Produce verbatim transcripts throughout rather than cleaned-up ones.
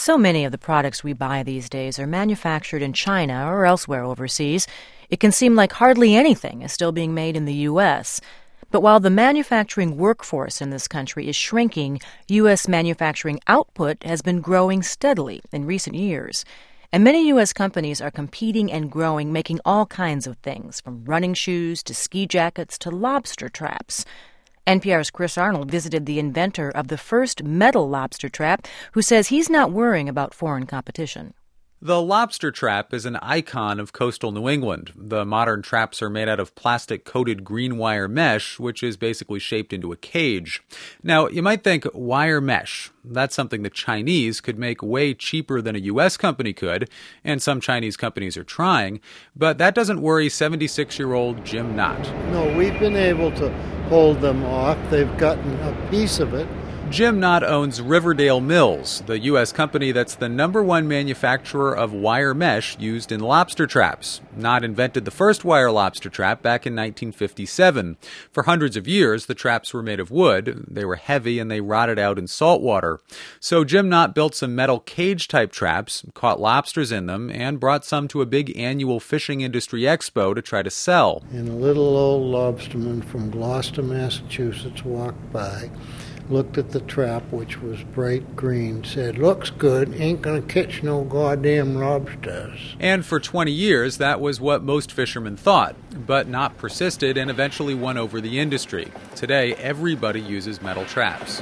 So many of the products we buy these days are manufactured in China or elsewhere overseas. It can seem like hardly anything is still being made in the U S. But while the manufacturing workforce in this country is shrinking, U S manufacturing output has been growing steadily in recent years. And many U S companies are competing and growing, making all kinds of things, from running shoes to ski jackets to lobster traps. N P R's Chris Arnold visited the inventor of the first metal lobster trap, who says he's not worrying about foreign competition. The lobster trap is an icon of coastal New England. The modern traps are made out of plastic-coated green wire mesh, which is basically shaped into a cage. Now, you might think, wire mesh? That's something the Chinese could make way cheaper than a U S company could, and some Chinese companies are trying, but that doesn't worry seventy-six-year-old Jim Knott. No, we've been able to hold them off. They've gotten a piece of it. Jim Knott owns Riverdale Mills, the U S company that's the number one manufacturer of wire mesh used in lobster traps. Knott invented the first wire lobster trap back in nineteen fifty-seven. For hundreds of years, the traps were made of wood. They were heavy and they rotted out in salt water. So Jim Knott built some metal cage-type traps, caught lobsters in them, and brought some to a big annual fishing industry expo to try to sell. And a little old lobsterman from Gloucester, Massachusetts walked by, looked at the trap, which was bright green, said, "Looks good, ain't gonna catch no goddamn lobsters." And for twenty years, that was what most fishermen thought. But Knott persisted and eventually won over the industry. Today, everybody uses metal traps.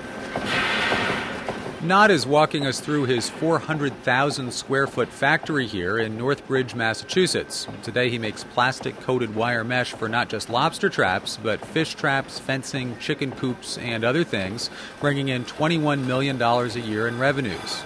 Knott is walking us through his four hundred thousand square foot factory here in Northbridge, Massachusetts. Today he makes plastic-coated wire mesh for not just lobster traps, but fish traps, fencing, chicken coops, and other things, bringing in twenty-one million dollars a year in revenues.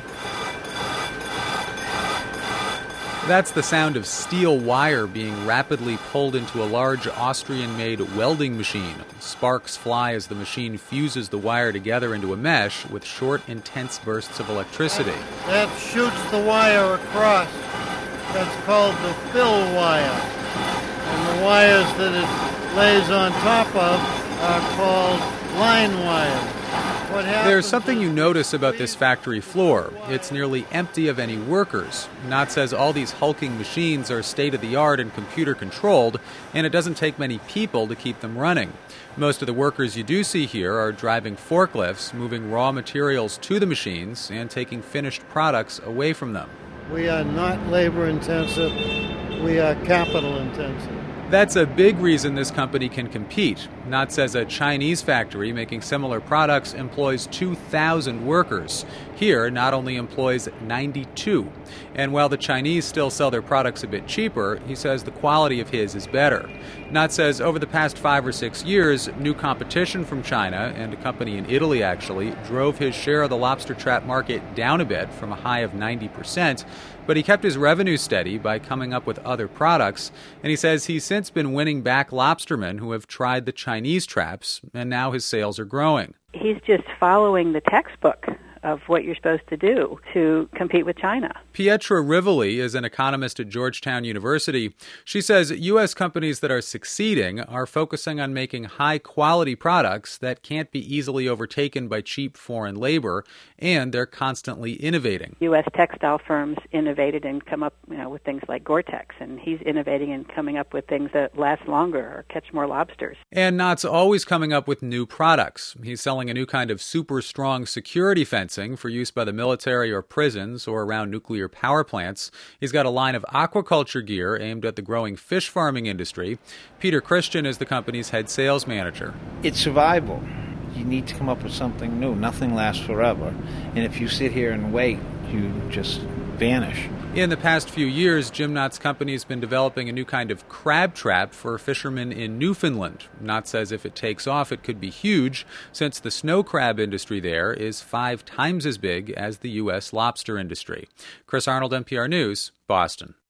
That's the sound of steel wire being rapidly pulled into a large Austrian-made welding machine. Sparks fly as the machine fuses the wire together into a mesh with short, intense bursts of electricity. That shoots the wire across. That's called the fill wire. And the wires that it lays on top of are called line wires. There's something you notice about this factory floor. It's nearly empty of any workers. Knott says all these hulking machines are state-of-the-art and computer-controlled, and it doesn't take many people to keep them running. Most of the workers you do see here are driving forklifts, moving raw materials to the machines, and taking finished products away from them. We are not labor-intensive. We are capital-intensive. That's a big reason this company can compete. Knott says a Chinese factory making similar products employs two thousand workers. Here, Knott only employs ninety-two. And while the Chinese still sell their products a bit cheaper, he says the quality of his is better. Knott says over the past five or six years, new competition from China, and a company in Italy actually, drove his share of the lobster trap market down a bit from a high of ninety percent. But he kept his revenue steady by coming up with other products, and he says he's since been winning back lobstermen who have tried the Chinese traps, and now his sales are growing. He's just following the textbook of what you're supposed to do to compete with China. Pietra Rivoli is an economist at Georgetown University. She says U S companies that are succeeding are focusing on making high-quality products that can't be easily overtaken by cheap foreign labor, and they're constantly innovating. U S textile firms innovated and come up, you know, with things like Gore-Tex, and he's innovating and coming up with things that last longer or catch more lobsters. And Knott's always coming up with new products. He's selling a new kind of super-strong security fencing for use by the military or prisons or around nuclear power plants. He's got a line of aquaculture gear aimed at the growing fish farming industry. Peter Christian is the company's head sales manager. It's survival. You need to come up with something new. Nothing lasts forever. And if you sit here and wait, you just vanish. In the past few years, Jim Knott's company has been developing a new kind of crab trap for fishermen in Newfoundland. Knott says if it takes off, it could be huge, since the snow crab industry there is five times as big as the U S lobster industry. Chris Arnold, N P R News, Boston.